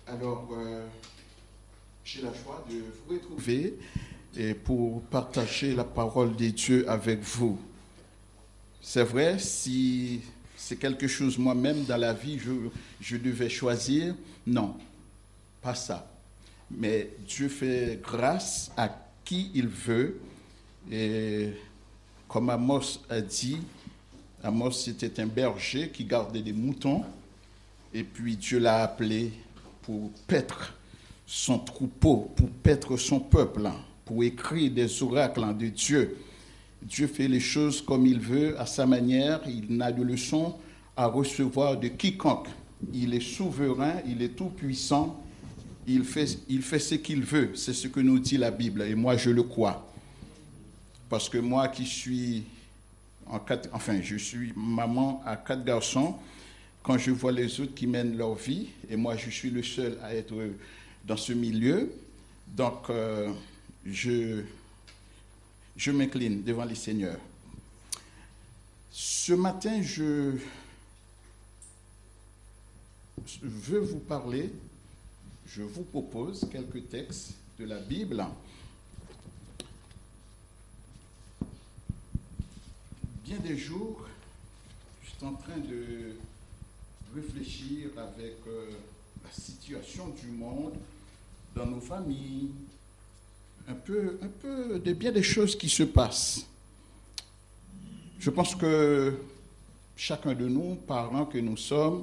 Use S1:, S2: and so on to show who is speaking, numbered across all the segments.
S1: Alors, j'ai la joie de vous retrouver et pour partager la parole de Dieu avec vous. C'est vrai, si c'est quelque chose moi-même dans la vie, je devais choisir, non, pas ça. Mais Dieu fait grâce à qui il veut. Et comme Amos a dit, Amos c'était un berger qui gardait des moutons. Et puis Dieu l'a appelé pour paître son troupeau, pour paître son peuple, pour écrire des oracles de Dieu. Dieu fait les choses comme il veut, à sa manière. Il n'a de leçon à recevoir de quiconque. Il est souverain, il est tout-puissant. Il fait ce qu'il veut. C'est ce que nous dit la Bible. Et moi, je le crois. Parce que moi qui suis, je suis maman à 4 garçons, quand je vois les autres qui mènent leur vie, et moi je suis le seul à être dans ce milieu, donc je m'incline devant les seigneurs. Ce matin, je veux vous parler, je vous propose quelques textes de la Bible. Bien des jours, je suis en train de réfléchir avec la situation du monde dans nos familles, un peu de bien des choses qui se passent. Je pense que chacun de nous, parents que nous sommes,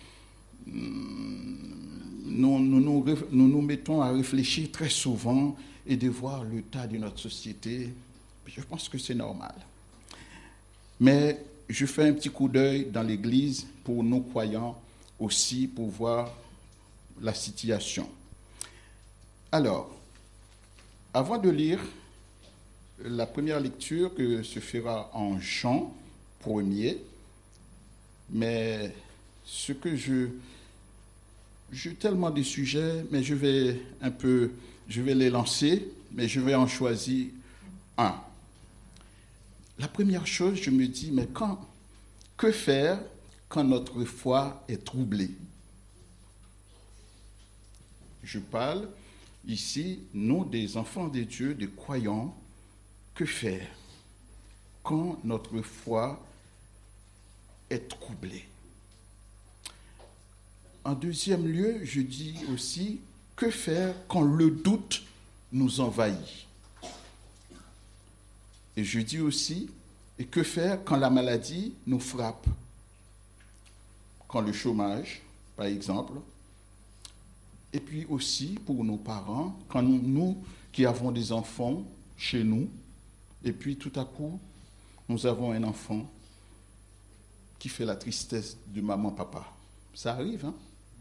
S1: nous mettons à réfléchir très souvent et de voir l'état de notre société. Je pense que c'est normal. Mais je fais un petit coup d'œil dans l'Église pour nos croyants aussi, pour voir la situation. Alors, avant de lire la première lecture que se fera en Jean 1er, mais ce que j'ai tellement de sujets, mais je vais les lancer, mais je vais en choisir un. La première chose, je me dis, mais que faire quand notre foi est troublée? Je parle ici, nous, des enfants de Dieu, des croyants. Que faire quand notre foi est troublée? En deuxième lieu, je dis aussi, que faire quand le doute nous envahit? Et je dis aussi, et que faire quand la maladie nous frappe? Quand le chômage, par exemple. Et puis aussi pour nos parents, quand nous qui avons des enfants chez nous, et puis tout à coup, nous avons un enfant qui fait la tristesse de maman, papa. Ça arrive, hein?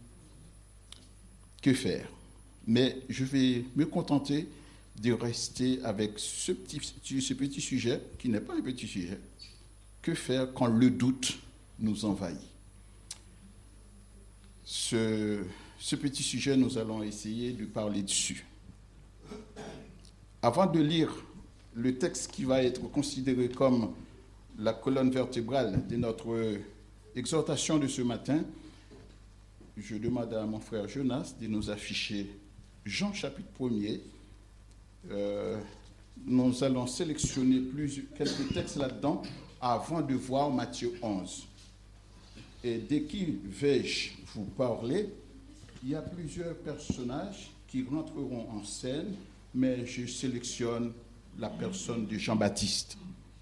S1: Que faire? Mais je vais me contenter de rester avec ce petit sujet, qui n'est pas un petit sujet. Que faire quand le doute nous envahit? Ce petit sujet, nous allons essayer de parler dessus. Avant de lire le texte qui va être considéré comme la colonne vertébrale de notre exhortation de ce matin, je demande à mon frère Jonas de nous afficher Jean chapitre 1er. Nous allons sélectionner quelques textes là-dedans avant de voir Matthieu 11. Et dès qui vais-je vous parler, il y a plusieurs personnages qui rentreront en scène, mais je sélectionne la personne de Jean-Baptiste.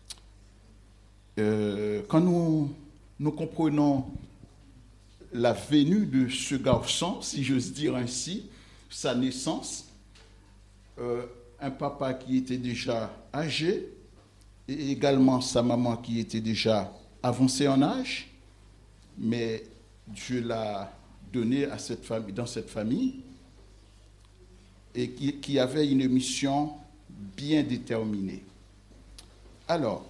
S1: Quand nous comprenons la venue de ce garçon, si j'ose dire ainsi, sa naissance, un papa qui était déjà âgé et également sa maman qui était déjà avancée en âge, mais Dieu l'a donné à cette famille, dans cette famille, et qui avait une mission bien déterminée. Alors,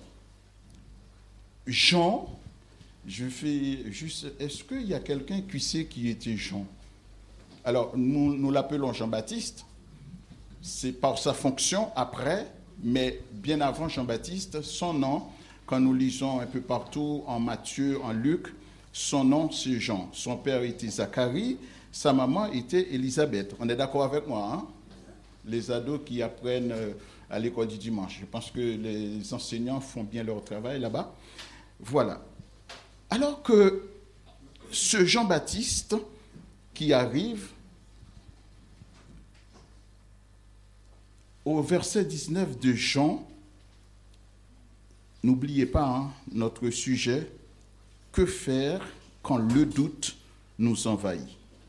S1: Jean, je fais juste, est-ce qu'il y a quelqu'un qui sait qui était Jean? Alors, nous l'appelons Jean-Baptiste, c'est par sa fonction après, mais bien avant Jean-Baptiste, son nom, quand nous lisons un peu partout en Matthieu, en Luc, son nom c'est Jean. Son père était Zacharie, Sa maman était Élisabeth. On est d'accord avec moi, hein? Les ados qui apprennent à l'école du dimanche. Je pense que les enseignants font bien leur travail là-bas. Voilà. Alors que ce Jean-Baptiste qui arrive au verset 19 de Jean, n'oubliez pas notre sujet, que faire quand le doute nous envahit.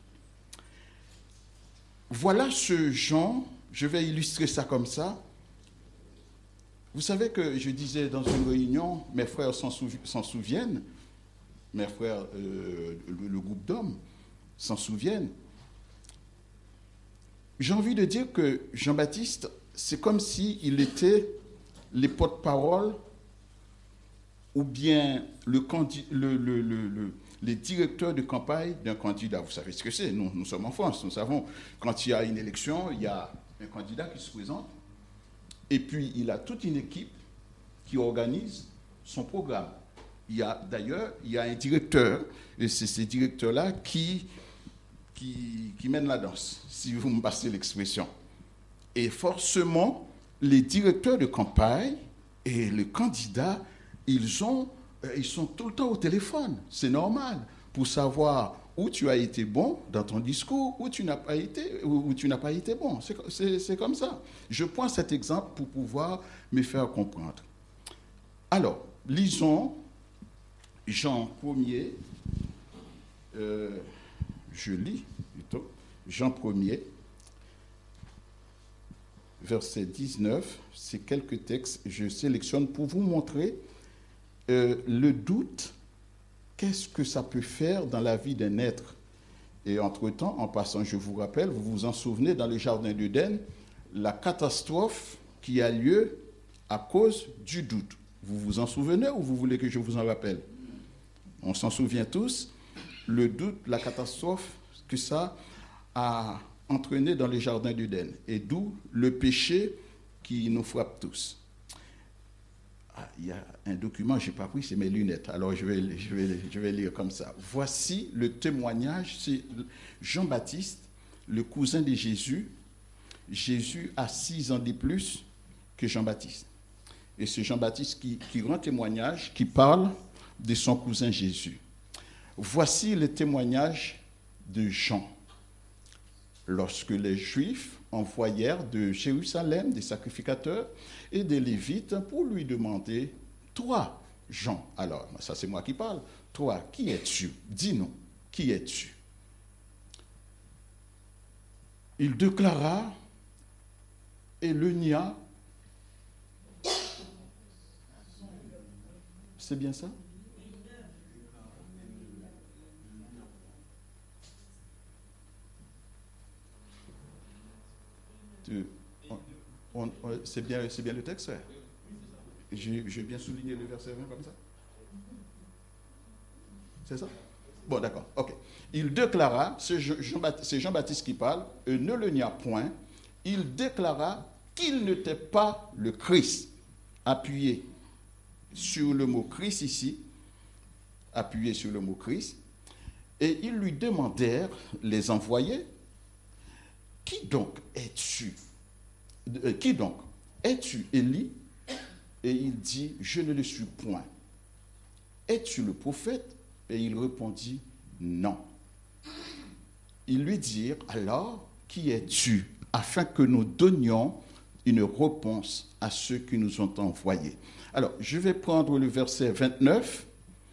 S1: Voilà ce Jean, je vais illustrer ça comme ça. Vous savez que je disais dans une réunion, mes frères s'en souviennent, mes frères, le groupe d'hommes s'en souviennent. J'ai envie de dire que Jean-Baptiste, c'est comme s'il était les porte-parole ou bien les directeurs de campagne d'un candidat. Vous savez ce que c'est, nous sommes en France, nous savons, quand il y a une élection, il y a un candidat qui se présente, et puis il a toute une équipe qui organise son programme. D'ailleurs, il y a un directeur, et c'est ce directeur-là qui mène la danse, si vous me passez l'expression. Et forcément, les directeurs de campagne et les candidats, ils sont tout le temps au téléphone. C'est normal pour savoir où tu as été bon dans ton discours, où tu n'as pas été bon. C'est comme ça. Je prends cet exemple pour pouvoir me faire comprendre. Alors, lisons Jean 1er. Je lis plutôt Jean 1er. Verset 19, c'est quelques textes que je sélectionne pour vous montrer le doute, qu'est-ce que ça peut faire dans la vie d'un être. Et entre-temps, en passant, je vous rappelle, vous vous en souvenez, dans le jardin d'Éden, la catastrophe qui a lieu à cause du doute. Vous vous en souvenez ou vous voulez que je vous en rappelle? On s'en souvient tous, le doute, la catastrophe que ça a entraîné dans le jardin d'Éden, et d'où le péché qui nous frappe tous. Il y a un document, je n'ai pas pris, c'est mes lunettes, alors je vais lire comme ça. Voici le témoignage, c'est Jean-Baptiste, le cousin de Jésus. Jésus a 6 ans de plus que Jean-Baptiste. Et c'est Jean-Baptiste qui rend témoignage, qui parle de son cousin Jésus. Voici le témoignage de Jean. Lorsque les Juifs envoyèrent de Jérusalem des sacrificateurs et des Lévites pour lui demander, « Toi, Jean, alors, ça c'est moi qui parle, toi, qui es-tu? Dis-nous, qui es-tu » Il déclara, « Et le nia. » C'est bien ça? C'est bien le texte, frère. J'ai bien souligné le verset 20 comme ça. C'est ça? Bon, d'accord, ok. Il déclara, c'est Jean-Baptiste qui parle, et ne le nia point, il déclara qu'il n'était pas le Christ. Appuyé sur le mot Christ ici, appuyé sur le mot Christ, et ils lui demandèrent, les envoyés, qui donc es-tu? Qui donc? Es-tu Élie? Et il dit, je ne le suis point. Es-tu le prophète? Et il répondit, non. Ils lui dirent, alors, qui es-tu? Afin que nous donnions une réponse à ceux qui nous ont envoyés. Alors, je vais prendre le verset 29,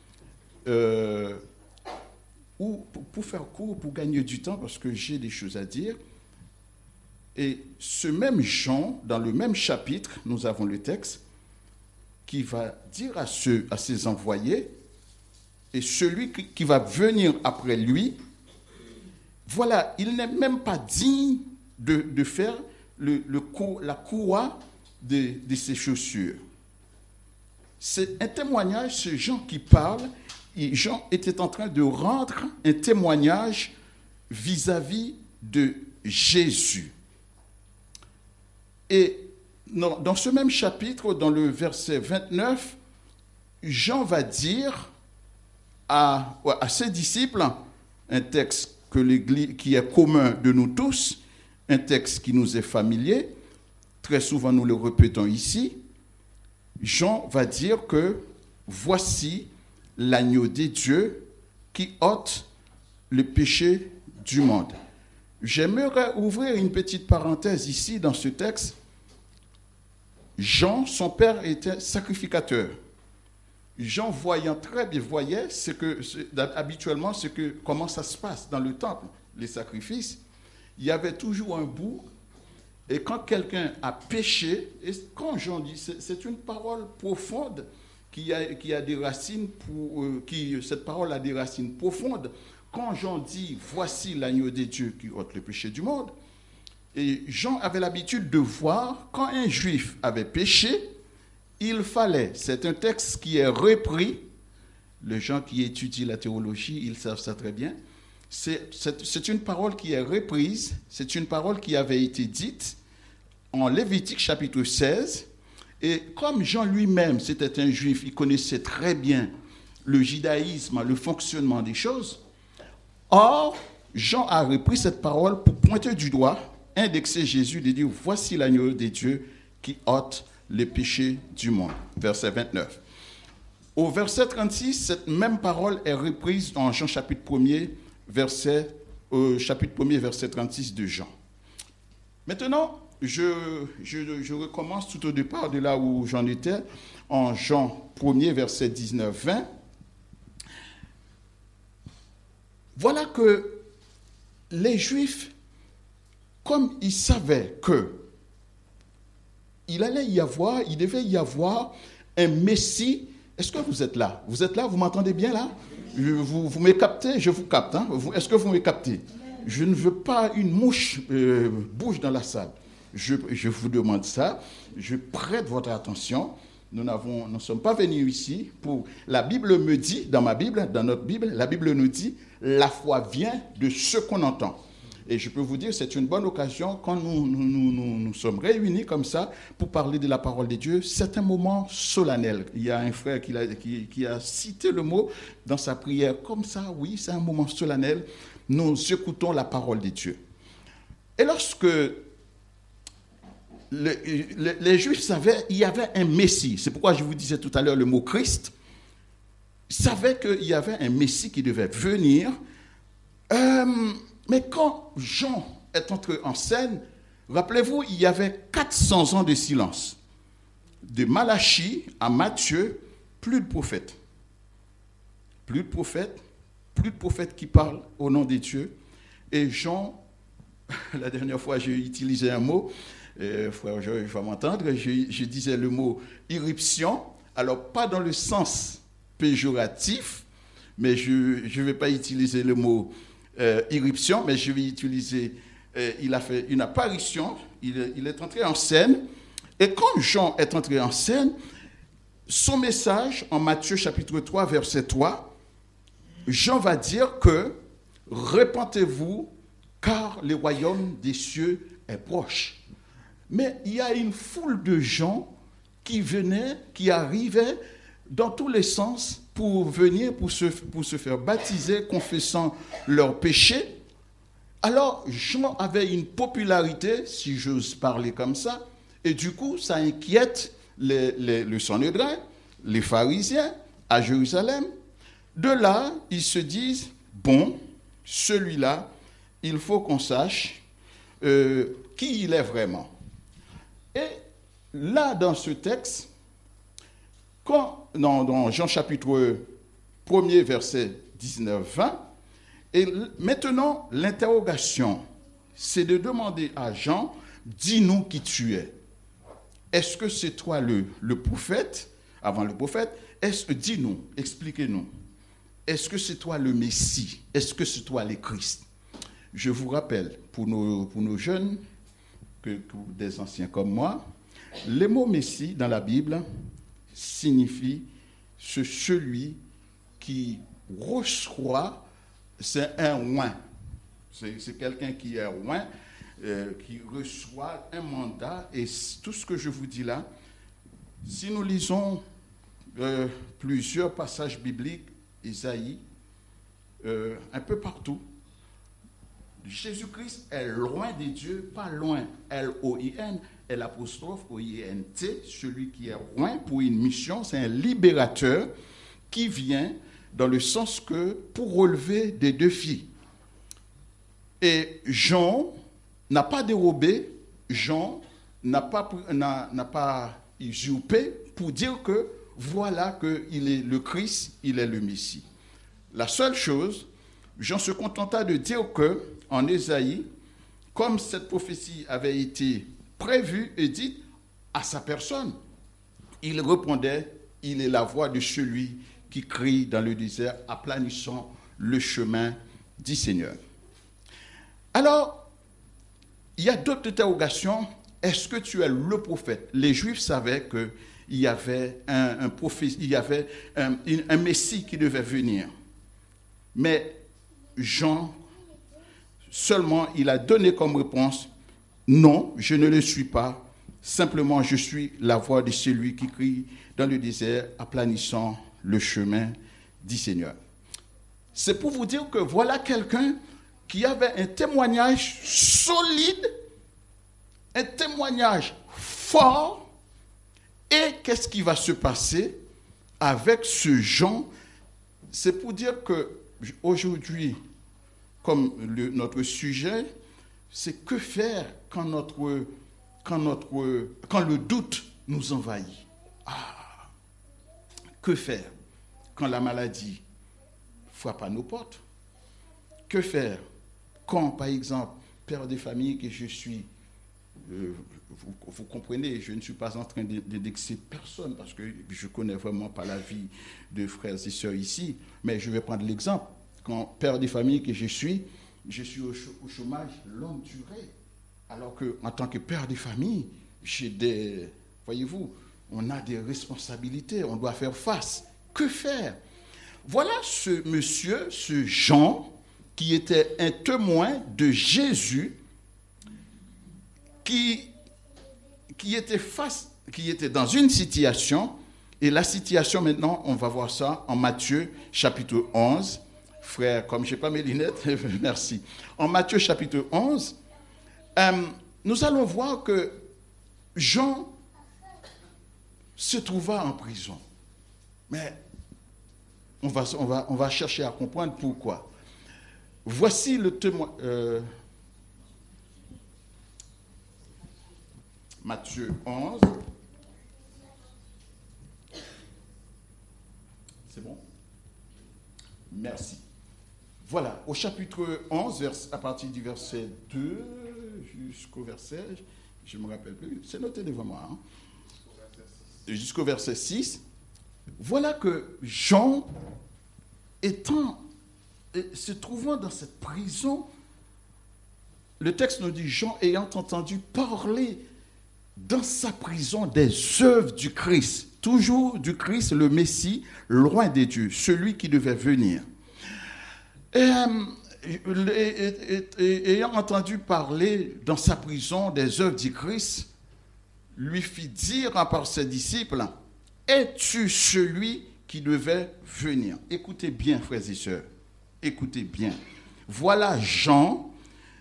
S1: pour faire court, pour gagner du temps, parce que j'ai des choses à dire. Et ce même Jean, dans le même chapitre, nous avons le texte, qui va dire à ses envoyés, et celui qui va venir après lui, voilà, il n'est même pas digne de faire la courroie de ses chaussures. C'est un témoignage, ce Jean qui parle, et Jean était en train de rendre un témoignage vis-à-vis de Jésus. Et dans ce même chapitre, dans le verset 29, Jean va dire à ses disciples, un texte qui est commun de nous tous, un texte qui nous est familier, très souvent nous le répétons ici. Jean va dire que voici l'agneau de Dieu qui ôte le péché du monde. J'aimerais ouvrir une petite parenthèse ici dans ce texte. Jean, son père était sacrificateur. Jean, voyant très bien, voyait habituellement comment ça se passe dans le temple, les sacrifices. Il y avait toujours un bout, et quand quelqu'un a péché, et quand Jean dit, c'est une parole profonde qui a des racines, cette parole a des racines profondes. Quand Jean dit, voici l'agneau de Dieu qui ôte le péché du monde, et Jean avait l'habitude de voir, quand un juif avait péché, il fallait, c'est un texte qui est repris, les gens qui étudient la théologie, ils savent ça très bien, c'est une parole qui est reprise, c'est une parole qui avait été dite en Lévitique chapitre 16, et comme Jean lui-même, c'était un juif, il connaissait très bien le judaïsme, le fonctionnement des choses. Or, Jean a repris cette parole pour pointer du doigt, indexer Jésus, de dire, voici l'agneau de Dieu qui ôte le péché du monde. Verset 29. Au verset 36, cette même parole est reprise dans Jean chapitre 1er, chapitre 1er, verset 36 de Jean. Maintenant, je recommence tout au départ de là où j'en étais, en Jean 1er, verset 19-20. Voilà que les Juifs, comme ils savaient que il devait y avoir un Messie. Est-ce que vous êtes là? Vous êtes là? Vous m'entendez bien là? Vous me captez? Je vous capte. Hein? Est-ce que vous me captez? Je ne veux pas une mouche bouge dans la salle. Je vous demande ça. Je prête votre attention. Nous ne sommes pas venus ici pour... La Bible me dit, dans notre Bible, la Bible nous dit, la foi vient de ce qu'on entend. Et je peux vous dire, c'est une bonne occasion quand nous sommes réunis comme ça pour parler de la parole de Dieu. C'est un moment solennel. Il y a un frère qui a cité le mot dans sa prière. Comme ça, oui, c'est un moment solennel. Nous écoutons la parole de Dieu. Et lorsque les Juifs savaient qu'il y avait un Messie, c'est pourquoi je vous disais tout à l'heure le mot Christ, ils savaient qu'il y avait un Messie qui devait venir. Mais quand Jean est entré en scène, rappelez-vous, il y avait 400 ans de silence. De Malachie à Matthieu, plus de prophètes. Plus de prophètes qui parlent au nom de Dieu. Et Jean, la dernière fois, j'ai utilisé un mot, frère Georges va m'entendre, je disais le mot irruption, alors pas dans le sens péjoratif, mais je ne vais pas utiliser le mot irruption, mais je vais utiliser, il a fait une apparition, il est entré en scène, et quand Jean est entré en scène, son message, en Matthieu chapitre 3, verset 3, Jean va dire que « Repentez-vous, car le royaume des cieux est proche ». Mais il y a une foule de gens qui arrivaient dans tous les sens pour venir, pour se faire baptiser, confessant leurs péchés. Alors, Jean avait une popularité, si j'ose parler comme ça, et du coup, ça inquiète le Sanhédrin, les pharisiens à Jérusalem. De là, ils se disent, bon, celui-là, il faut qu'on sache qui il est vraiment. Et là, dans ce texte, dans Jean chapitre 1er, verset 19-20, et maintenant, l'interrogation, c'est de demander à Jean, dis-nous qui tu es. Est-ce que c'est toi le prophète, avant le prophète? Dis-nous, expliquez-nous. Est-ce que c'est toi le Messie? Est-ce que c'est toi le Christ? Je vous rappelle, pour nos jeunes, des anciens comme moi, le mot Messie dans la Bible signifie celui qui reçoit, c'est un oint. C'est quelqu'un qui est oint, qui reçoit un mandat. Et tout ce que je vous dis là, si nous lisons plusieurs passages bibliques, Isaïe, un peu partout, Jésus-Christ est loin des dieux, pas loin, L-O-I-N, l'apostrophe O-I-N-T, celui qui est loin pour une mission, c'est un libérateur qui vient dans le sens que pour relever des défis. Et Jean n'a pas dérobé, Jean n'a pas usurpé pour dire que voilà qu'il est le Christ, il est le Messie. La seule chose, Jean se contenta de dire que, en Ésaïe, comme cette prophétie avait été prévue et dite à sa personne, il répondait, il est la voix de celui qui crie dans le désert, aplanissant le chemin du Seigneur. Alors, il y a d'autres interrogations. Est-ce que tu es le prophète? Les Juifs savaient qu'il y avait un prophète, il y avait un Messie qui devait venir. Mais Jean, seulement, il a donné comme réponse, non, je ne le suis pas. Simplement, je suis la voix de celui qui crie dans le désert, aplanissant le chemin du Seigneur. C'est pour vous dire que voilà quelqu'un qui avait un témoignage solide, un témoignage fort. Et qu'est-ce qui va se passer avec ce Jean? C'est pour dire que aujourd'hui, comme notre sujet, c'est que faire quand le doute nous envahit. Que faire quand la maladie frappe à nos portes? Que faire quand, par exemple, père de famille que je suis, vous comprenez, je ne suis pas en train d'indexer personne parce que je ne connais vraiment pas la vie de frères et sœurs ici, mais je vais prendre l'exemple. Quand père de famille que je suis au chômage longue durée, alors qu'en tant que père de famille, voyez-vous, on a des responsabilités, on doit faire face. Que faire? Voilà ce monsieur, ce Jean, qui était un témoin de Jésus, qui était dans une situation, et la situation maintenant, on va voir ça en Matthieu chapitre 11. Frère, comme je n'ai pas mes lunettes, merci. En Matthieu chapitre 11, nous allons voir que Jean se trouva en prison. Mais on va chercher à comprendre pourquoi. Voici le témoin. Matthieu 11. C'est bon? Merci. Voilà, au chapitre 11, à partir du verset 2 jusqu'au verset, je ne me rappelle plus, c'est noté devant moi, hein? Jusqu'au verset 6, voilà que Jean, se trouvant dans cette prison, le texte nous dit, Jean ayant entendu parler dans sa prison des œuvres du Christ, toujours du Christ, le Messie, loin des dieux, celui qui devait venir. Ayant entendu parler dans sa prison des œuvres du Christ, lui fit dire par ses disciples, « Es-tu celui qui devait venir ?» Écoutez bien, frères et sœurs, écoutez bien. Voilà Jean,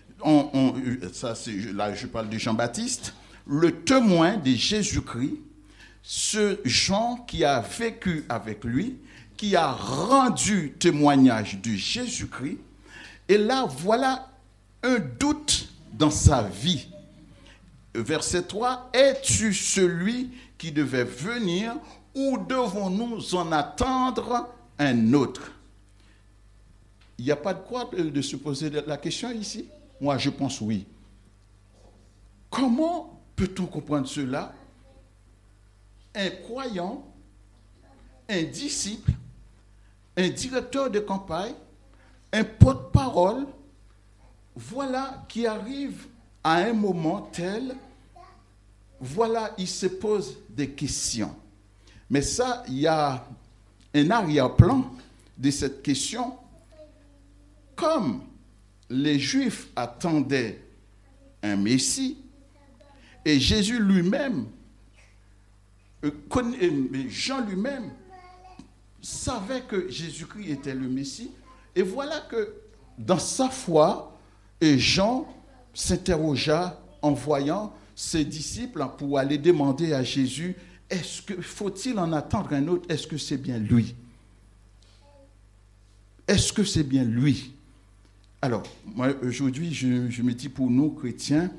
S1: là je parle de Jean-Baptiste, le témoin de Jésus-Christ, ce Jean qui a vécu avec lui, qui a rendu témoignage de Jésus-Christ. Et là, voilà un doute dans sa vie. Verset 3, « Es-tu celui qui devait venir ou devons-nous en attendre un autre ?» Il n'y a pas de quoi de se poser la question ici. Moi, je pense oui. Comment peut-on comprendre cela? Un croyant, un disciple, un directeur de campagne, un porte-parole, voilà qui arrive à un moment tel, voilà, il se pose des questions. Mais ça, il y a un arrière-plan de cette question. Comme les Juifs attendaient un Messie, et Jésus lui-même, Jean lui-même, savait que Jésus-Christ était le Messie. Et voilà que dans sa foi, Et Jean s'interrogea en voyant ses disciples pour aller demander à Jésus, faut-il en attendre un autre? Est-ce que c'est bien lui? Est-ce que c'est bien lui? Alors, moi, aujourd'hui, je me dis, pour nous, chrétiens,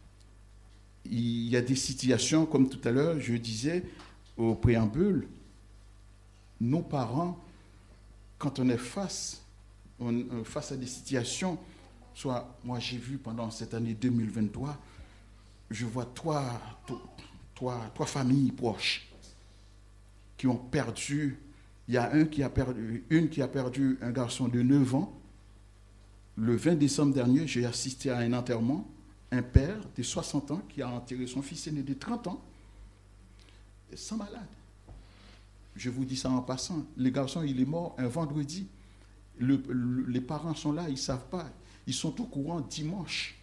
S1: il y a des situations, comme tout à l'heure, je disais au préambule, nos parents, quand on est face à des situations, soit, moi j'ai vu pendant cette année 2023, je vois trois familles proches qui ont perdu. Il y a une qui a perdu un garçon de 9 ans. Le 20 décembre dernier, j'ai assisté à un enterrement. Un père de 60 ans qui a enterré son fils aîné de 30 ans, sans malade. Je vous dis ça en passant. Le garçon, il est mort un vendredi. Les parents sont là, ils ne savent pas. Ils sont au courant dimanche.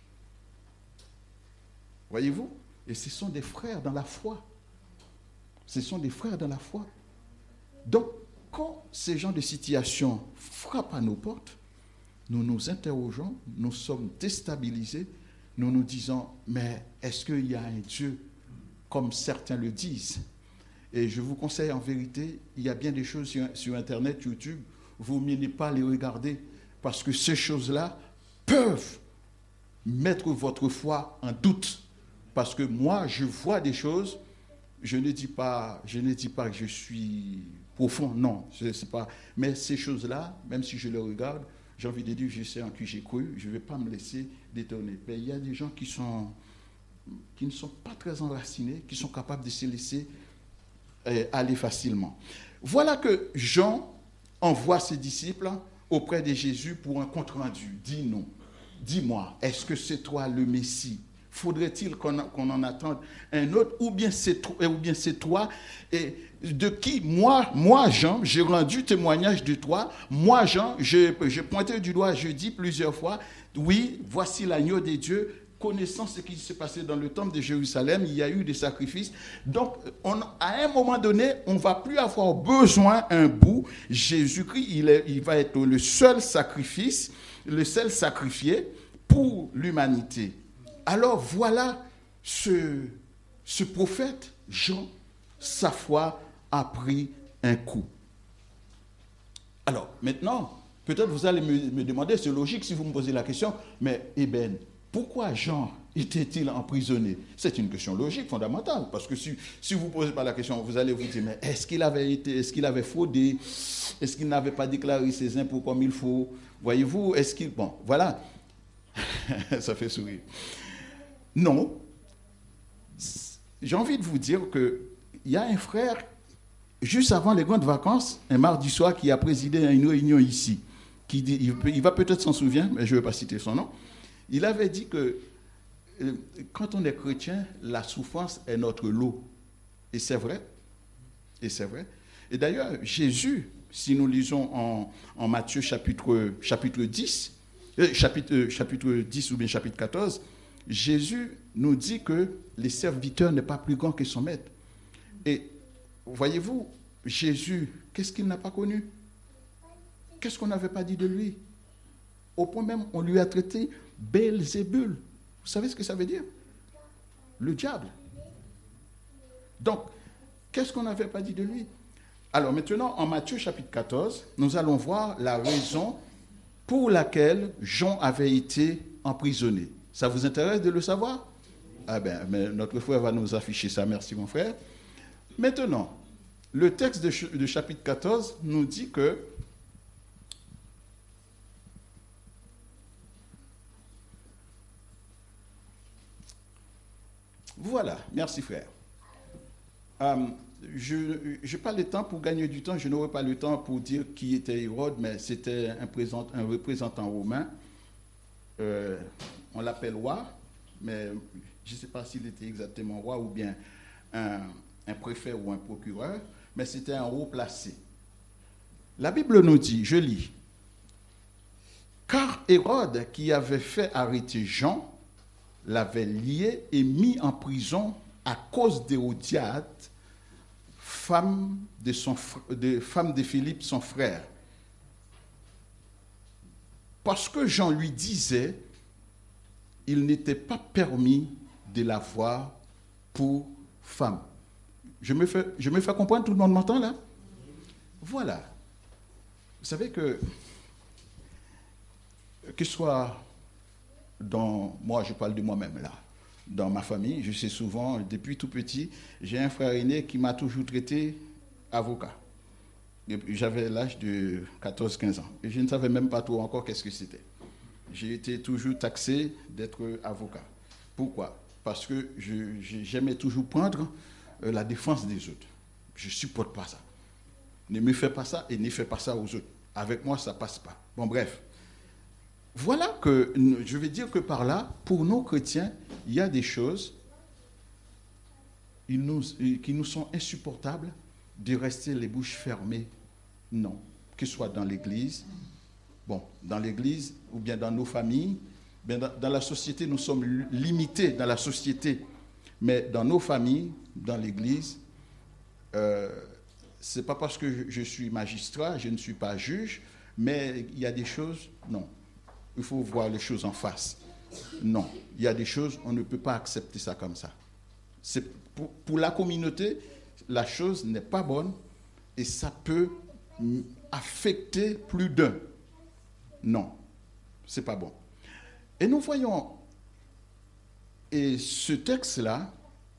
S1: Voyez-vous? Et ce sont des frères dans la foi. Ce sont des frères dans la foi. Donc, quand ces genres de situations frappent à nos portes, nous nous interrogeons, nous sommes déstabilisés, nous nous disons, mais est-ce qu'il y a un Dieu comme certains le disent? Et je vous conseille en vérité, il y a bien des choses sur Internet, YouTube, vous ne mieux pas les regarder, parce que ces choses-là peuvent mettre votre foi en doute. Parce que moi, je vois des choses, je ne dis pas que je suis profond, non, c'est pas. Mais ces choses-là, même si je les regarde, j'ai envie de dire, je sais en qui j'ai cru, je ne vais pas me laisser détourner. Mais il y a des gens qui ne sont pas très enracinés, qui sont capables de se laisser aller facilement. Voilà que Jean envoie ses disciples auprès de Jésus pour un compte-rendu. Dis-moi, est-ce que c'est toi le Messie? Faudrait-il qu'on en attende un autre, ou bien c'est toi, et de qui moi Jean, j'ai rendu témoignage de toi. Moi Jean, j'ai pointé du doigt, je dis plusieurs fois, oui, voici l'agneau de Dieu. Connaissant ce qui s'est passé dans le temple de Jérusalem, il y a eu des sacrifices. Donc, à un moment donné, on ne va plus avoir besoin d'un bout. Jésus-Christ, il va être le seul sacrifice, le seul sacrifié pour l'humanité. Alors voilà ce prophète, Jean, sa foi a pris un coup. Alors maintenant, peut-être vous allez me demander, c'est logique si vous me posez la question, mais pourquoi Jean était-il emprisonné? C'est une question logique, fondamentale, parce que si vous ne posez pas la question, vous allez vous dire, mais est-ce qu'il avait fraudé? Est-ce qu'il n'avait pas déclaré ses impôts comme il faut? Voyez-vous, bon, voilà, ça fait sourire. Non, j'ai envie de vous dire qu'il y a un frère, juste avant les grandes vacances, un mardi soir, qui a présidé à une réunion ici, qui dit, il va peut-être s'en souvenir, mais je ne vais pas citer son nom. Il avait dit que quand on est chrétien, la souffrance est notre lot. Et c'est vrai. Et d'ailleurs, Jésus, si nous lisons en Matthieu chapitre 10, chapitre 10 ou bien chapitre 14, Jésus nous dit que le serviteur n'est pas plus grand que son maître. Et voyez-vous, Jésus, qu'est-ce qu'il n'a pas connu? Qu'est-ce qu'on n'avait pas dit de lui? Au point même, on lui a traité Belzébul. Vous savez ce que ça veut dire? Le diable. Donc, qu'est-ce qu'on n'avait pas dit de lui? Alors maintenant, en Matthieu chapitre 14, nous allons voir la raison pour laquelle Jean avait été emprisonné. Ça vous intéresse de le savoir? Ah ben, mais notre frère va nous afficher ça. Merci mon frère. Maintenant, le texte de chapitre 14 nous dit que voilà, merci frère. Je n'ai pas le temps pour gagner du temps, je n'aurai pas le temps pour dire qui était Hérode, mais c'était un représentant romain. On l'appelle roi, mais je ne sais pas s'il était exactement roi ou bien un préfet ou un procureur, mais c'était un haut placé. La Bible nous dit, je lis, car Hérode, qui avait fait arrêter Jean, l'avait lié et mis en prison à cause d'Hérodiade, femme de Philippe, son frère. Parce que Jean lui disait il n'était pas permis de l'avoir pour femme. Je me fais comprendre, tout le monde m'entend là? Voilà. Vous savez que ce soit moi je parle de moi-même là, dans ma famille, je sais souvent, depuis tout petit, j'ai un frère aîné qui m'a toujours traité avocat. J'avais l'âge de 14-15 ans. Et je ne savais même pas trop encore qu'est-ce que c'était. J'ai été toujours taxé d'être avocat. Pourquoi? Parce que j'aimais toujours prendre la défense des autres. Je ne supporte pas ça. Ne me fais pas ça et ne fais pas ça aux autres. Avec moi, ça ne passe pas. Bon, bref. Voilà que je vais dire que par là, pour nos chrétiens, il y a des choses qui nous sont insupportables de rester les bouches fermées. Non. Que ce soit dans l'église, dans l'église ou bien dans nos familles, bien dans la société, nous sommes limités dans la société. Mais dans nos familles, dans l'église, ce n'est pas parce que je suis magistrat, je ne suis pas juge, mais il y a des choses, non. Il faut voir les choses en face. Non, il y a des choses, on ne peut pas accepter ça comme ça. Pour la communauté, la chose n'est pas bonne et ça peut affecter plus d'un. Non, c'est pas bon. Et nous voyons, et ce texte-là,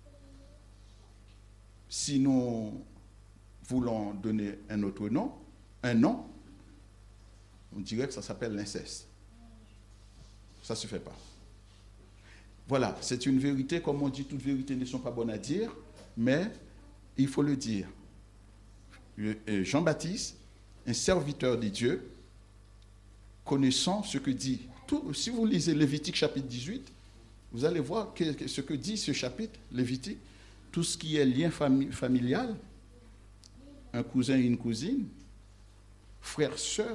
S1: si nous voulons donner un autre nom, on dirait que ça s'appelle l'inceste. Ça ne se fait pas. Voilà, c'est une vérité, comme on dit, toutes vérités ne sont pas bonnes à dire, mais il faut le dire. Jean-Baptiste, un serviteur de Dieu, connaissant ce que dit, si vous lisez Lévitique chapitre 18, vous allez voir ce que dit ce chapitre, Lévitique, tout ce qui est lien familial, un cousin et une cousine, frère, sœur,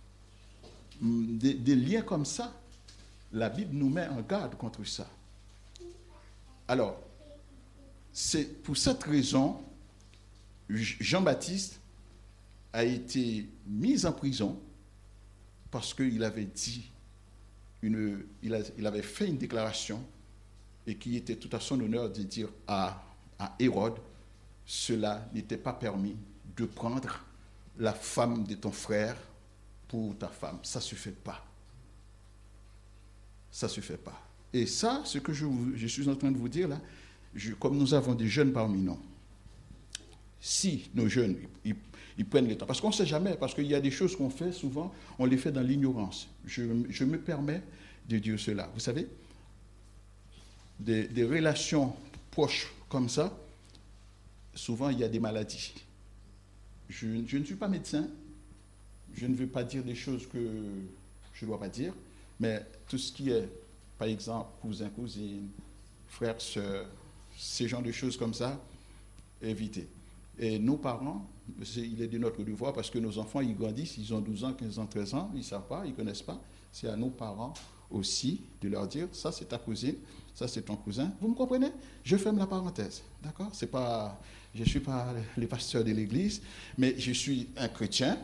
S1: des liens comme ça, la Bible nous met en garde contre ça. Alors, c'est pour cette raison, Jean-Baptiste a été mis en prison parce qu'il avait dit, il avait fait une déclaration et qui était tout à son honneur de dire à Hérode, cela n'était pas permis de prendre la femme de ton frère pour ta femme. Ça ne se fait pas. Ça ne se fait pas. Et ça, ce que je suis en train de vous dire là, comme nous avons des jeunes parmi nous, si nos jeunes, ils prennent le temps, parce qu'on ne sait jamais, parce qu'il y a des choses qu'on fait souvent, on les fait dans l'ignorance. Je me permets de dire cela. Vous savez, des relations proches comme ça, souvent il y a des maladies. Je ne suis pas médecin, je ne veux pas dire des choses que je ne dois pas dire, mais tout ce qui est, par exemple, cousin, cousine, frère, sœur, ces genres de choses comme ça, évitez. Et nos parents, il est de notre devoir, parce que nos enfants, ils grandissent, ils ont 12 ans, 15 ans, 13 ans, ils ne savent pas, ils ne connaissent pas. C'est à nos parents aussi de leur dire, ça c'est ta cousine, ça c'est ton cousin. Vous me comprenez? Je ferme la parenthèse, d'accord? Je ne suis pas le pasteur de l'église, mais je suis un chrétien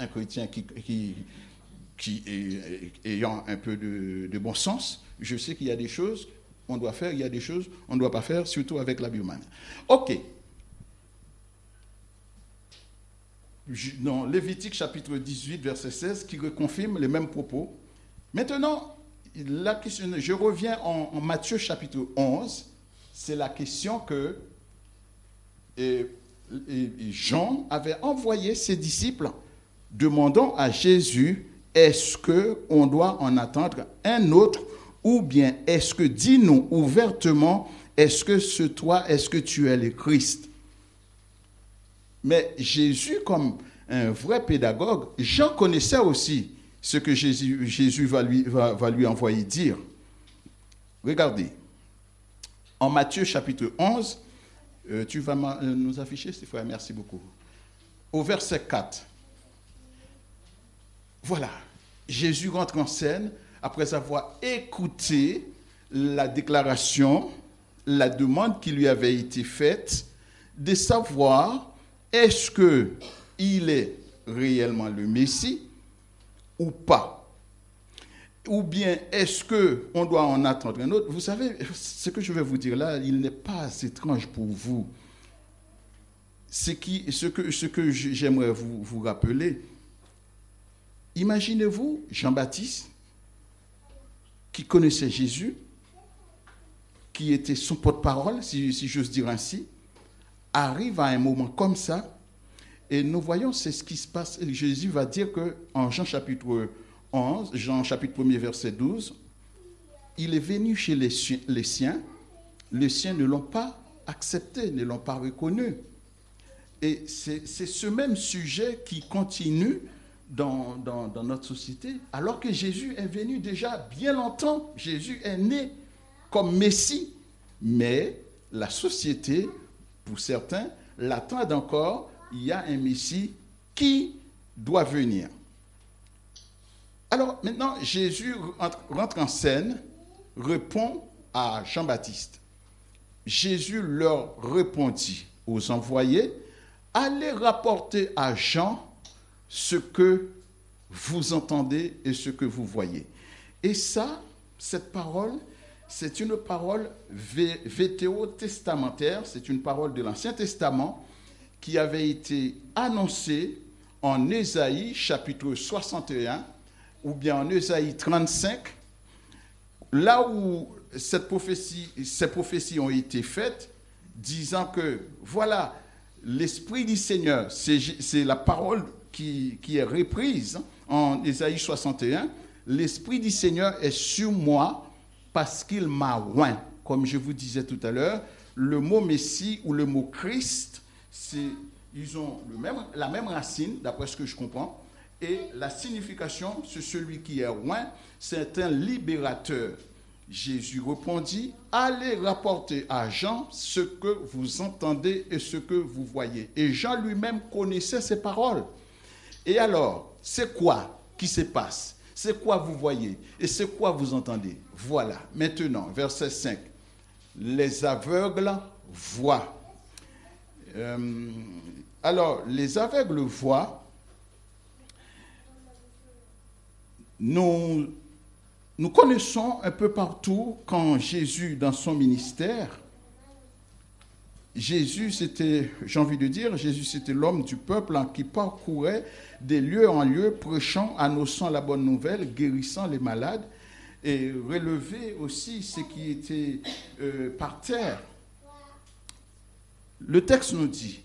S1: qui ayant un peu de bon sens, je sais qu'il y a des choses qu'on doit faire, il y a des choses qu'on ne doit pas faire, surtout avec la biomanie. Ok. Dans Lévitique chapitre 18, verset 16, qui reconfirme les mêmes propos. Maintenant, la question, je reviens en Matthieu chapitre 11, c'est la question que Jean avait envoyé ses disciples demandant à Jésus, est-ce qu'on doit en attendre un autre ou bien est-ce que, dis-nous ouvertement, est-ce que tu es le Christ? Mais Jésus, comme un vrai pédagogue, Jean connaissait aussi ce que Jésus va lui envoyer dire. Regardez, en Matthieu chapitre 11, tu vas nous afficher, s'il faut, merci beaucoup. Au verset 4. Voilà, Jésus rentre en scène après avoir écouté la déclaration, la demande qui lui avait été faite de savoir est-ce qu'il est réellement le Messie ou pas. ou bien est-ce qu'on doit en attendre un autre? Vous savez, ce que je vais vous dire là, il n'est pas étrange pour vous. Ce que j'aimerais vous rappeler, imaginez-vous Jean-Baptiste, qui connaissait Jésus, qui était son porte-parole, si j'ose dire ainsi, arrive à un moment comme ça, et nous voyons, c'est ce qui se passe. Jésus va dire qu'en Jean chapitre 11, Jean chapitre 1er, verset 12, il est venu chez les siens ne l'ont pas accepté, ne l'ont pas reconnu. Et c'est ce même sujet qui continue dans notre société, alors que Jésus est venu déjà bien longtemps. Jésus est né comme Messie, mais la société, pour certains, l'attendent encore. Il y a un Messie qui doit venir. Alors maintenant, Jésus rentre en scène, répond à Jean-Baptiste. Jésus leur répondit aux envoyés, allez rapporter à Jean ce que vous entendez et ce que vous voyez. Et ça, cette parole, c'est une parole vétérotestamentaire, c'est une parole de l'Ancien Testament qui avait été annoncée en Ésaïe chapitre 61 ou bien en Ésaïe 35, là où ces prophéties ont été faites, disant que voilà, l'Esprit du Seigneur, c'est la parole qui est reprise en Ésaïe 61, l'Esprit du Seigneur est sur moi parce qu'il m'a oint. Comme je vous disais tout à l'heure, le mot Messie ou le mot Christ, ils ont la même racine, d'après ce que je comprends, et la signification, c'est celui qui est oint, c'est un libérateur. Jésus répondit, allez rapporter à Jean ce que vous entendez et ce que vous voyez. Et Jean lui-même connaissait ces paroles. Et alors, c'est quoi qui se passe? C'est quoi vous voyez? Et c'est quoi vous entendez? Voilà, maintenant, verset 5. Les aveugles voient. Alors, les aveugles voient. Nous connaissons un peu partout quand Jésus, dans son ministère, Jésus, c'était, j'ai envie de dire, Jésus, c'était l'homme du peuple qui parcourait des lieux en lieu, prêchant, annonçant la bonne nouvelle, guérissant les malades et relevait aussi ceux qui étaient par terre. Le texte nous dit,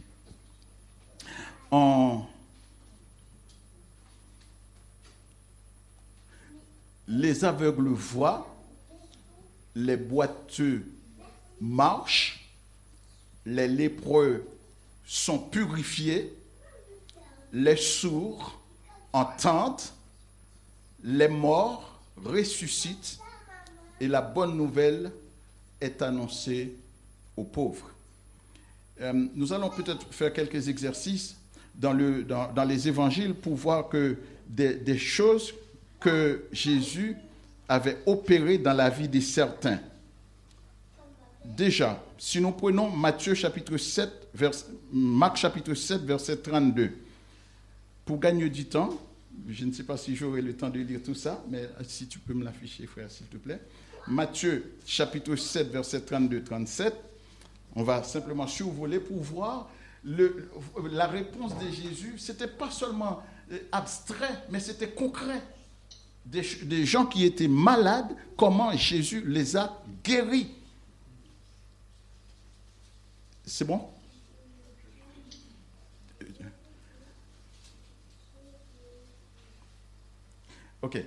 S1: les aveugles voient, les boiteux marchent, les lépreux sont purifiés, les sourds entendent, les morts ressuscitent et la bonne nouvelle est annoncée aux pauvres. Nous allons peut-être faire quelques exercices dans les évangiles pour voir que des choses que Jésus avait opérées dans la vie de certains. Déjà, si nous prenons Marc chapitre 7, verset 32, pour gagner du temps, je ne sais pas si j'aurai le temps de lire tout ça, mais si tu peux me l'afficher, frère, s'il te plaît. Matthieu chapitre 7, verset 32-37, on va simplement survoler pour voir la réponse de Jésus. Ce n'était pas seulement abstrait, mais c'était concret. Des gens qui étaient malades, comment Jésus les a guéris. C'est bon? Ok.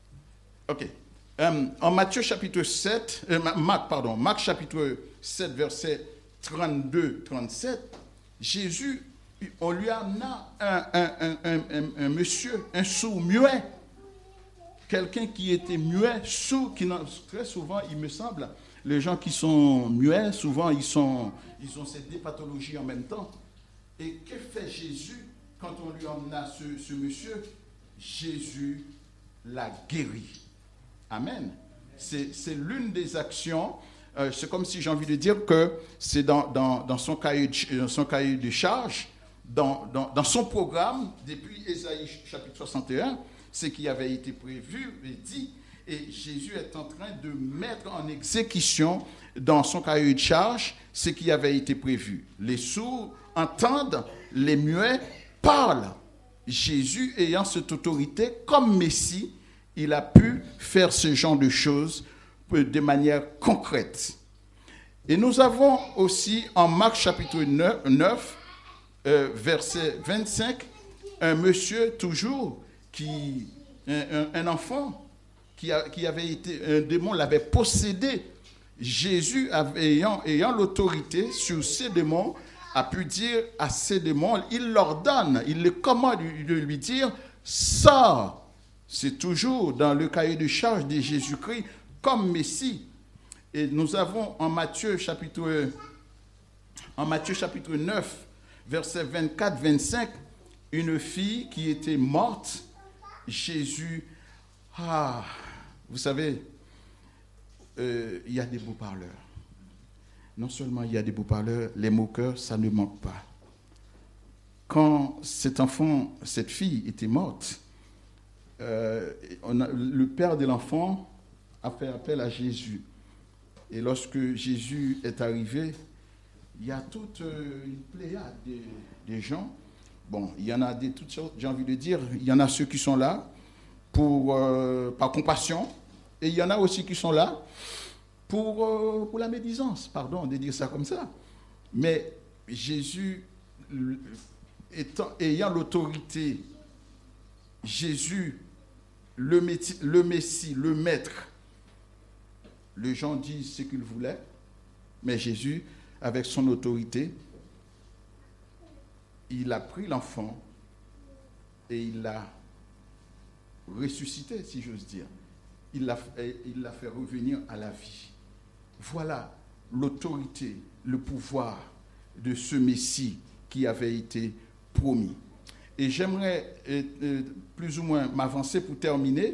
S1: En Matthieu chapitre 7, Marc chapitre 7, verset 32-37, Jésus, on lui amena un monsieur, un sourd muet, quelqu'un qui était muet, sourd, très souvent, il me semble, les gens qui sont muets, souvent, ils ont ces deux pathologies en même temps. Et que fait Jésus quand on lui emmena ce monsieur? Jésus l'a guéri. Amen. C'est l'une des actions. C'est comme si j'ai envie de dire que c'est dans son cahier de charge, dans son programme, depuis Ésaïe chapitre 61, ce qui avait été prévu et dit. Et Jésus est en train de mettre en exécution dans son cahier de charge ce qui avait été prévu. Les sourds entendent, les muets parlent. Jésus, ayant cette autorité comme Messie, il a pu faire ce genre de choses de manière concrète. Et nous avons aussi en Marc chapitre 9, verset 25, un monsieur toujours, un enfant qui avait été, un démon l'avait possédé. Jésus, ayant l'autorité sur ces démons, a pu dire à ces démons, il leur donne, il les commande de lui dire, sors. C'est toujours dans le cahier de charge de Jésus-Christ comme Messie. Et nous avons en Matthieu chapitre 9, versets 24-25, une fille qui était morte. Jésus, vous savez, il y a des beaux parleurs. Non seulement il y a des beaux parleurs, les moqueurs, ça ne manque pas. Quand cette fille était morte, le père de l'enfant a fait appel à Jésus. Et lorsque Jésus est arrivé, il y a toute une pléiade de gens. Bon, il y en a de toutes sortes, j'ai envie de dire. Il y en a ceux qui sont là par compassion. Et il y en a aussi qui sont là pour la médisance, pardon de dire ça comme ça. Mais Jésus, ayant l'autorité, Jésus, le Messie, le Maître, les gens disent ce qu'ils voulaient, mais Jésus, avec son autorité, il a pris l'enfant et il l'a ressuscité, si j'ose dire. Il l'a fait revenir à la vie. Voilà l'autorité, le pouvoir de ce Messie qui avait été promis. Et j'aimerais plus ou moins m'avancer pour terminer.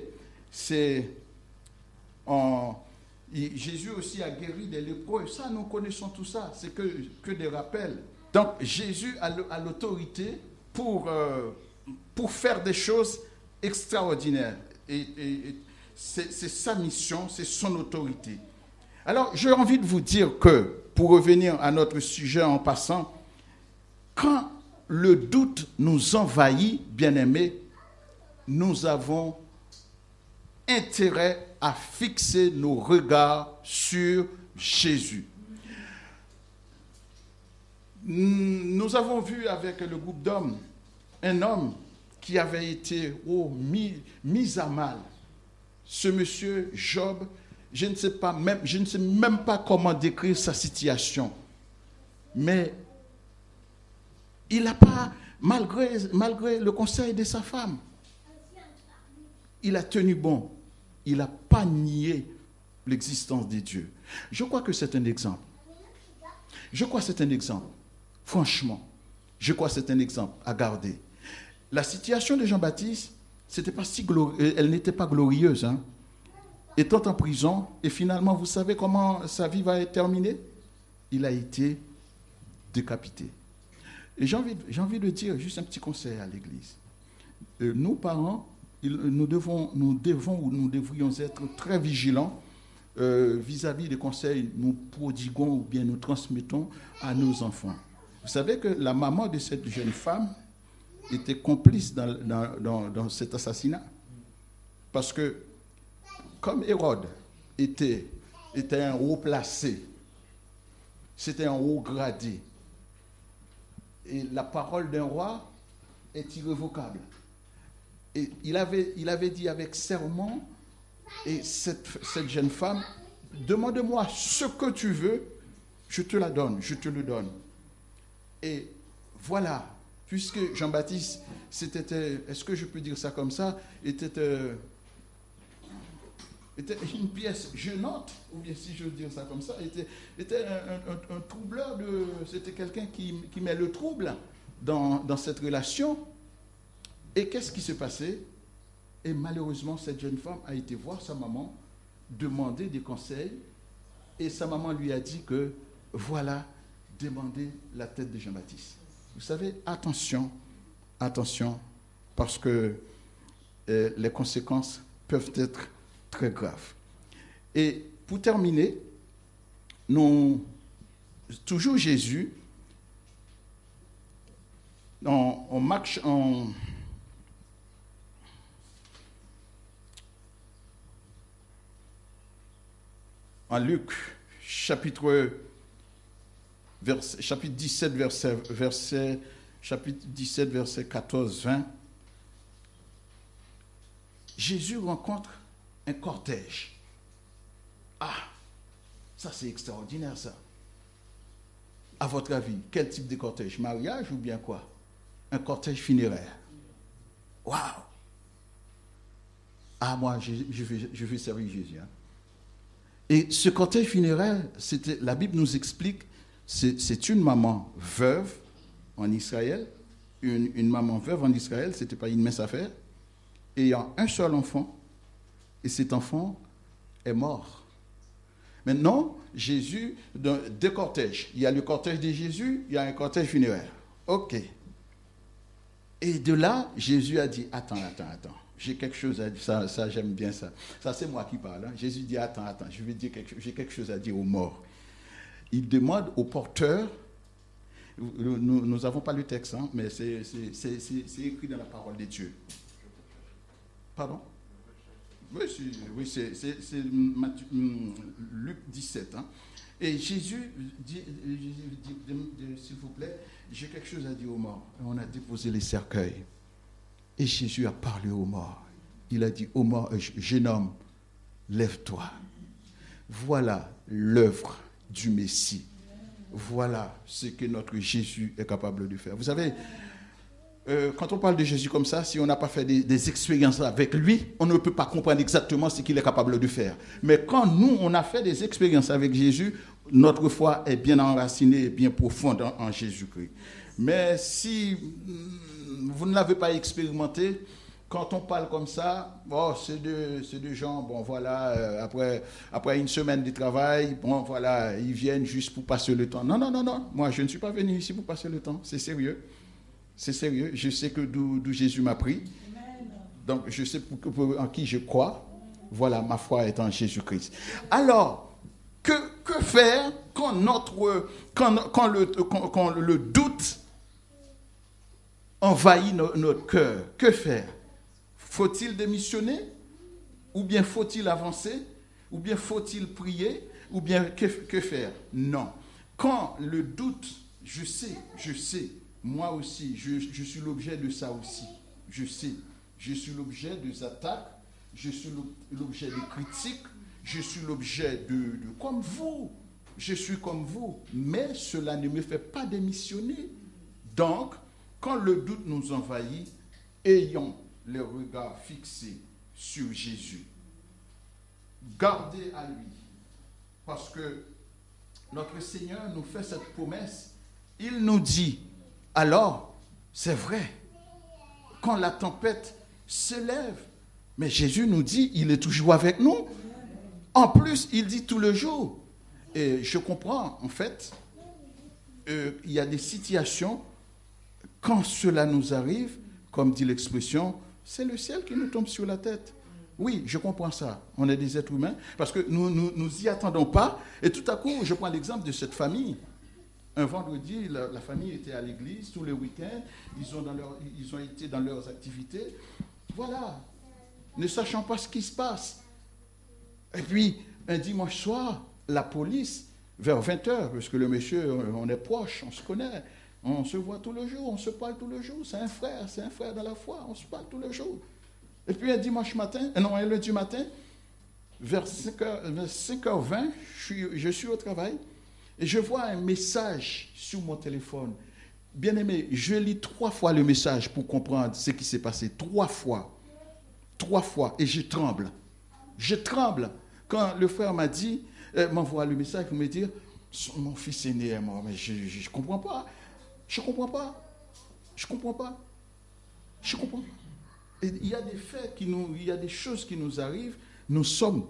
S1: Jésus aussi a guéri des lépreux. Ça, nous connaissons tout ça. C'est que des rappels. Donc, Jésus a l'autorité pour faire des choses extraordinaires. Et c'est sa mission, c'est son autorité. Alors, j'ai envie de vous dire que, pour revenir à notre sujet en passant, quand le doute nous envahit, bien-aimés, nous avons intérêt à fixer nos regards sur Jésus. Nous avons vu avec le groupe d'hommes un homme qui avait été mis à mal. Ce monsieur Job, je ne sais même pas comment décrire sa situation. Mais il n'a pas, malgré le conseil de sa femme, il a tenu bon. Il n'a pas nié l'existence de Dieu. Je crois que c'est un exemple. Franchement, je crois que c'est un exemple à garder. La situation de Jean-Baptiste, elle n'était pas glorieuse. Hein. Étant en prison, et finalement, vous savez comment sa vie va être terminée? Il a été décapité. Et j'ai envie de dire juste un petit conseil à l'Église. Nous, parents, nous devrions être très vigilants vis-à-vis des conseils que nous prodiguons ou bien nous transmettons à nos enfants. Vous savez que la maman de cette jeune femme était complice dans cet assassinat. Parce que, comme Hérode était un haut placé, c'était un haut gradé, et la parole d'un roi est irrévocable. Et il avait dit avec serment, et cette jeune femme, demande-moi ce que tu veux, je te la donne, je te le donne. Et voilà, puisque Jean-Baptiste, est-ce que je peux dire ça comme ça, était une pièce gênante, ou bien si je veux dire ça comme ça, était un troubleur, c'était quelqu'un qui met le trouble dans cette relation. Et qu'est-ce qui s'est passé? Et malheureusement, cette jeune femme a été voir sa maman, demander des conseils, et sa maman lui a dit que, voilà, demandez la tête de Jean-Baptiste. Vous savez, attention, parce que les conséquences peuvent être très grave. Et pour terminer, toujours Jésus, on marche en Luc, chapitre 17, verset 14-20, Jésus rencontre un cortège. Ah, ça c'est extraordinaire ça. À votre avis, quel type de cortège? Mariage ou bien quoi? Un cortège funéraire. Waouh! Ah, moi, je vais servir Jésus. Hein. Et ce cortège funéraire, la Bible nous explique, c'est une maman veuve en Israël. Une maman veuve en Israël, ce n'était pas une mince affaire. Ayant un seul enfant, et cet enfant est mort. Maintenant, Jésus, dans deux cortèges. Il y a le cortège de Jésus, il y a un cortège funéraire. OK. Et de là, Jésus a dit, attends. J'ai quelque chose à dire, ça j'aime bien ça. Ça, c'est moi qui parle. Hein. Jésus dit, attends, je vais dire j'ai quelque chose à dire aux morts. Il demande au porteur, nous n'avons pas le texte, hein, mais c'est écrit dans la parole de Dieu. Pardon? Oui, c'est Luc 17. Hein. Et Jésus dit, s'il vous plaît, j'ai quelque chose à dire aux morts. Et on a déposé les cercueils. Et Jésus a parlé aux morts. Il a dit aux morts, jeune homme, lève-toi. Voilà l'œuvre du Messie. Voilà ce que notre Jésus est capable de faire. Vous savez, quand on parle de Jésus comme ça, si on n'a pas fait des expériences avec lui, on ne peut pas comprendre exactement ce qu'il est capable de faire. Mais quand nous, on a fait des expériences avec Jésus, notre foi est bien enracinée et bien profonde en Jésus-Christ. Mais si vous ne l'avez pas expérimenté, quand on parle comme ça, c'est de gens, bon voilà, après une semaine de travail, bon voilà, ils viennent juste pour passer le temps. Non, moi je ne suis pas venu ici pour passer le temps, c'est sérieux, je sais que d'où Jésus m'a pris, donc je sais en qui je crois, voilà, ma foi est en Jésus-Christ. Alors, que faire quand le doute envahit notre cœur? Que faire? Faut-il démissionner? Ou bien faut-il avancer? Ou bien faut-il prier? Ou bien que faire? Non. Quand le doute, je sais, moi aussi, je suis l'objet de ça aussi. Je sais, je suis l'objet des attaques, je suis l'objet des critiques, je suis l'objet de comme vous. Je suis comme vous. Mais cela ne me fait pas démissionner. Donc, quand le doute nous envahit, ayons le regard fixé sur Jésus. Gardez à lui. Parce que notre Seigneur nous fait cette promesse. Il nous dit, alors, c'est vrai, quand la tempête s'élève, mais Jésus nous dit, il est toujours avec nous. En plus, il dit tout le jour. Et je comprends, en fait, il y a des situations, quand cela nous arrive, comme dit l'expression, c'est le ciel qui nous tombe sur la tête. Oui, je comprends ça. On est des êtres humains, parce que nous y attendons pas. Et tout à coup, je prends l'exemple de cette famille. Un vendredi, la famille était à l'église, tous les week-ends, ils ont été dans leurs activités. Voilà, ne sachant pas ce qui se passe. Et puis, un dimanche soir, la police, vers 20h, parce que le monsieur, on est proche, on se connaît, on se voit tous les jours, on se parle tous les jours, c'est un frère dans la foi, on se parle tous les jours. Et puis un lundi matin, vers 5h20, je suis au travail, et je vois un message sur mon téléphone. Bien aimé, je lis 3 fois le message pour comprendre ce qui s'est passé. 3 fois. Et je tremble. Quand le frère m'a dit, m'envoie le message pour me dire, mon fils aîné est mort. Mais je ne comprends pas. Je comprends pas. Et il y a des faits il y a des choses qui nous arrivent, nous sommes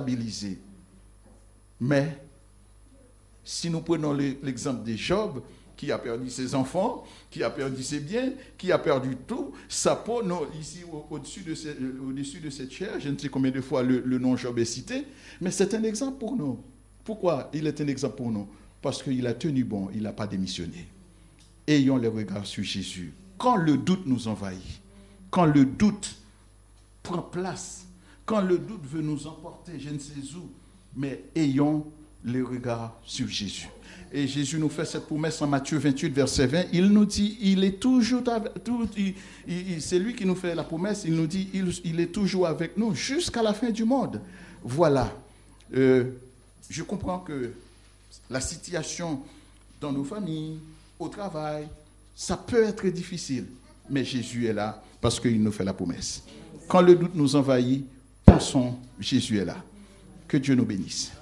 S1: déstabilisés. Mais, si nous prenons l'exemple de Job, qui a perdu ses enfants, qui a perdu ses biens, qui a perdu tout. Sa peau, non, ici au-dessus de cette chair, je ne sais combien de fois le nom Job est cité, mais c'est un exemple pour nous. Pourquoi il est un exemple pour nous? Parce qu'il a tenu bon, il n'a pas démissionné. Ayons les regards sur Jésus. Quand le doute nous envahit, quand le doute prend place, quand le doute veut nous emporter, je ne sais où, mais ayons les regards sur Jésus. Et Jésus nous fait cette promesse en Matthieu 28, verset 20. Il nous dit, il est toujours c'est lui qui nous fait la promesse, il nous dit, il est toujours avec nous jusqu'à la fin du monde. Voilà. Je comprends que la situation dans nos familles, au travail, ça peut être difficile, mais Jésus est là parce qu'il nous fait la promesse. Quand le doute nous envahit, pensons, Jésus est là. Que Dieu nous bénisse.